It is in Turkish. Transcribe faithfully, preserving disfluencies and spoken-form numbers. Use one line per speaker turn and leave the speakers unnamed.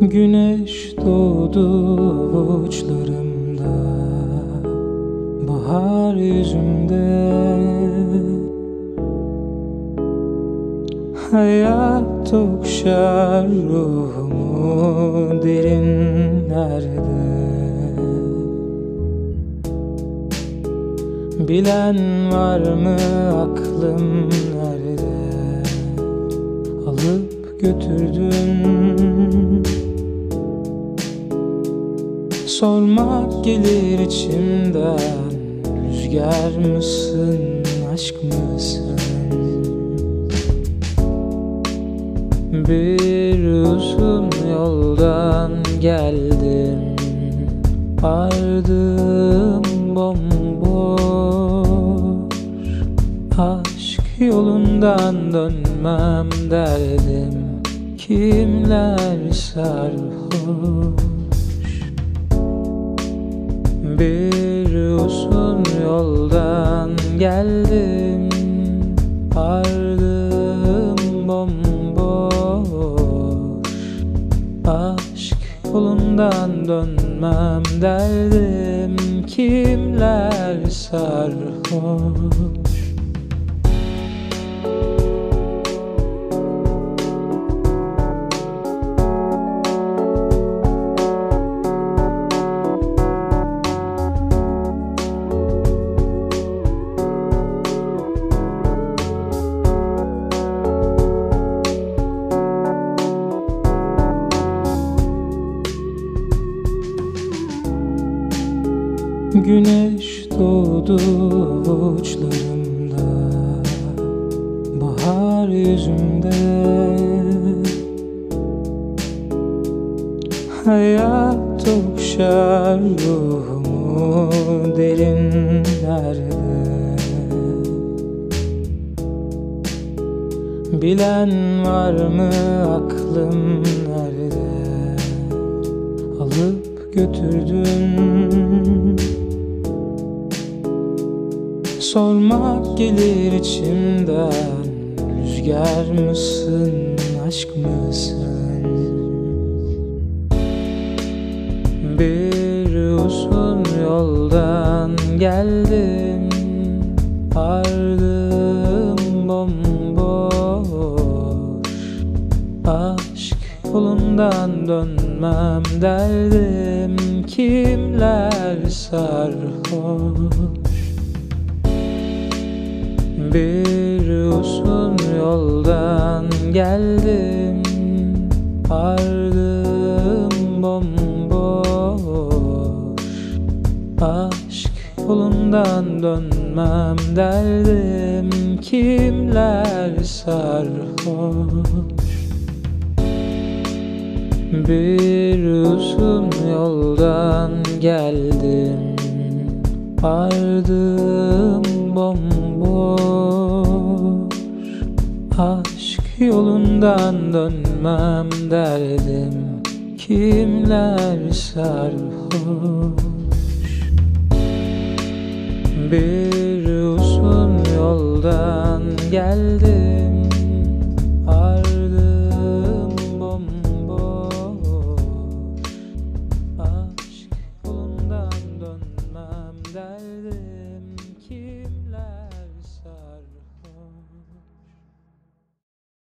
Güneş doğdu uçlarımda, bahar yüzümde. Hayat okşar ruhumu derinlerde. Bilen var mı aklım nerede? Alıp götürdün. Sormak gelir içimden, rüzgar mısın, aşk mısın? Bir uzun yoldan geldim, ardım bomboş. Aşk yolundan dönmem derdim, kimler sarhoş. Bir uzun yoldan geldim, ardım bomboş. Aşk yolundan dönmem derdim, kimler sarhoş. Güneş doğdu uçlarımda, bahar yüzümde. Hayat okşar ruhumu derinlerde. Bilen var mı aklım nerede? Alıp götürdün. Sormak gelir içimden, rüzgar mısın, aşk mısın? Bir uzun yoldan geldim, ardım bomboş. Aşk yolundan dönmem derdim, kimler sarhoş. Bir uzun yoldan geldim, ardım bomboş. Aşk yolundan dönmem derdim, kimler sarhoş. Bir uzun yoldan geldim, ardım bomboş. Aşk yolundan dönmem derdim, kimler sarhoş. Bir uzun yoldan geldim, ardım bomboş. Aşk yolundan dönmem derdim.